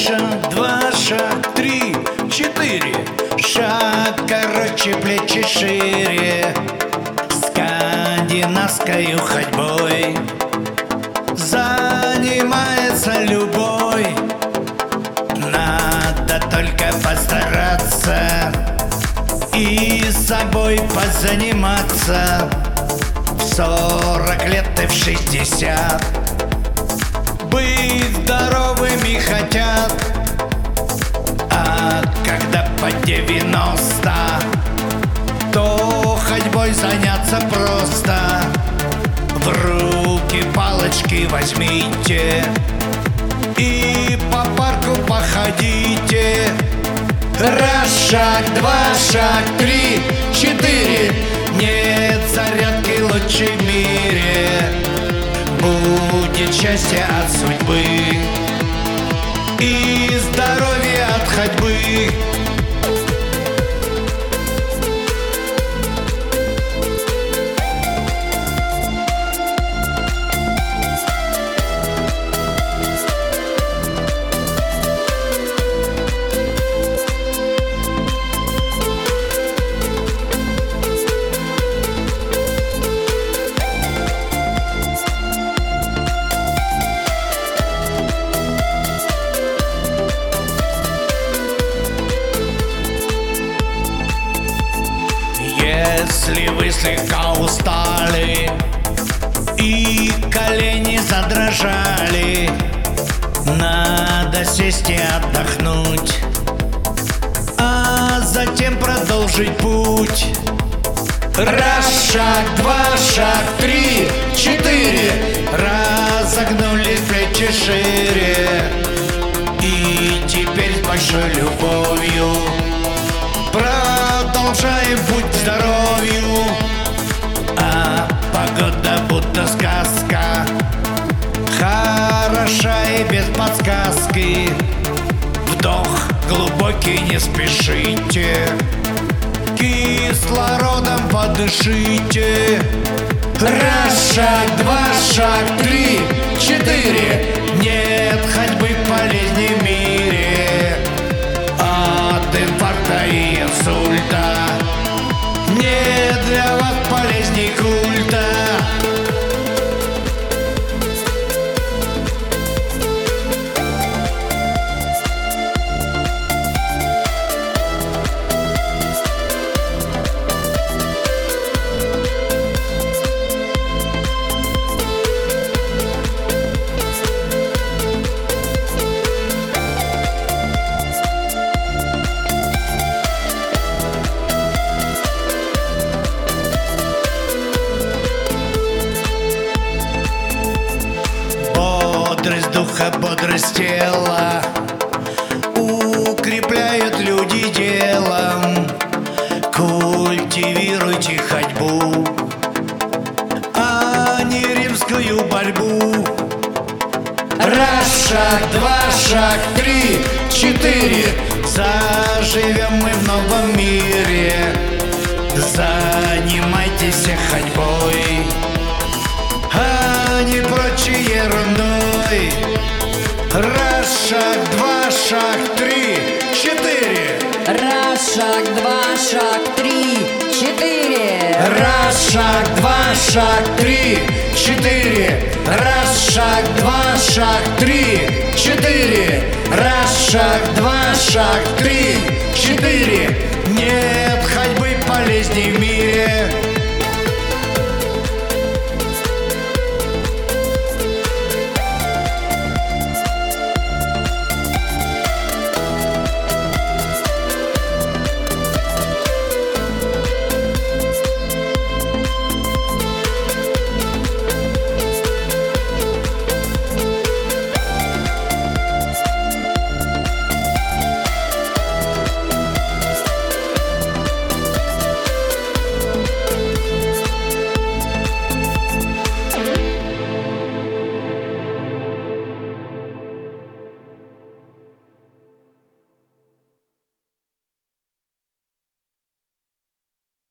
Шаг, два, шаг, три, четыре. Шаг короче, плечи шире. Скандинавской ходьбой занимается любой. Надо только постараться и собой позаниматься. В 40 лет и в 60 быть здоровыми хотят. А когда по 90, то ходьбой заняться просто. В руки палочки возьмите и по парку походите. Раз, шаг, два, шаг, три, четыре. Нет зарядки лучше в мире. Будет счастье от судьбы и здоровье от ходьбы. Если вы слегка устали и колени задрожали, надо сесть и отдохнуть, а затем продолжить путь. Раз, шаг, два, шаг, три, четыре. Разогнули плечи шире. И теперь с большой любовью продолжаем путь к здоровью. А погода будто сказка, хороша и без подсказки. Вдох глубокий, не спешите, кислородом подышите. Раз, шаг, два, шаг, три, четыре. Нет ходьбы полезней в мире от инфаркта и инсульта. Нет для вас полезней культа. Бодрость духа, бодрость тела укрепляют люди делом. Культивируйте ходьбу, а не римскую борьбу. Раз, шаг, два, шаг, три, четыре. Заживем мы в новом мире. Занимайтесь ходьбой, а не прочей ерундой. Раз, шаг, два, шаг, три, четыре. Раз, шаг, два, шаг, три, четыре. Раз, шаг, два, шаг, три, четыре. Раз, шаг, два, шаг, три, четыре. Раз, шаг, два, шаг, три, четыре. Нет ходьбы полезней в мире